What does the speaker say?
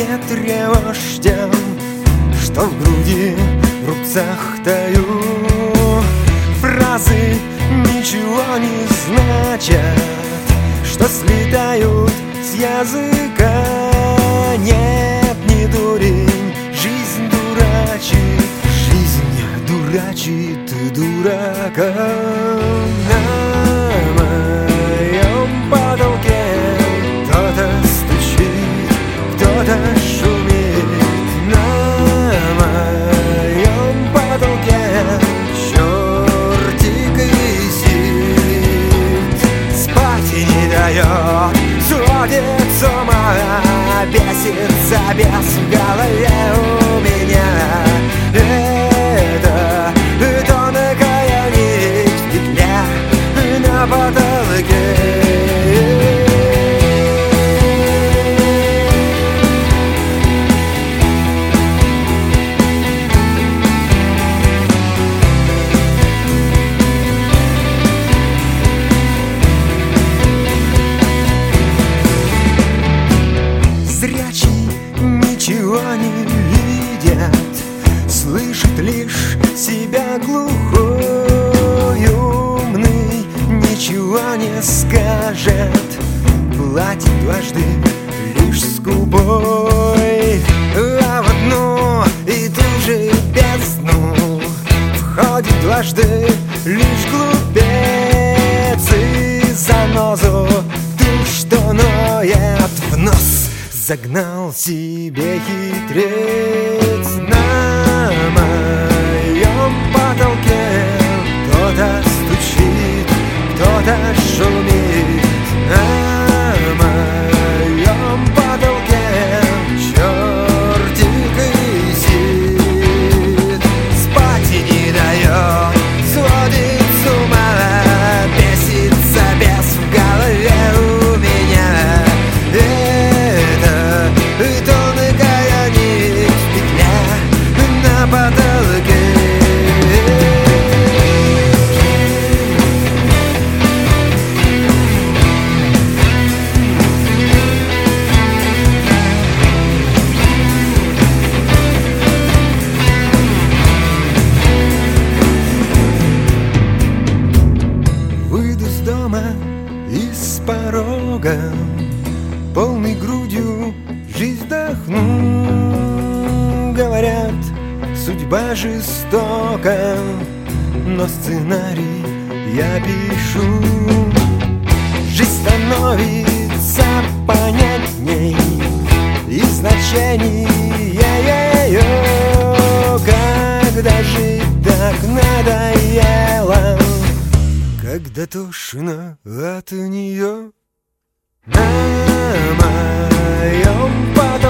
не тревожь тем, что в груди в рубцах таю. Фразы ничего не значат, что слетают с языка. Нет, не дурень, жизнь дурачит, жизнь дурачит дурака. На моем потолке кто-то стучит, кто-то шумит. На моем потолке чертик висит, спать не дает, сводит с ума, бесится бес в голове у меня. Это тонкая нить в петле на потолке. Зрячий ничего не видят, слышит лишь себя глухой. Умный ничего не скажет, платит дважды лишь скупой. А в одну и ту же бездну входит дважды лишь глупец. И занозу ту, что ноет в нос, загнал себе хитрец. На моем потолке кто-то стучит, кто-то шумит. На моем потолке чертик висит, спать не дает, сводит с ума, бесится бес в голове у меня. Это тонкая нить в петле на потолке. Выйду с дома и с порога, полной грудью жизнь вдохну. Говорят, судьба жестока, но сценарий я пишу. Жизнь становится понятней и значение ее, когда жить так надоело, когда тошно от нее. На моем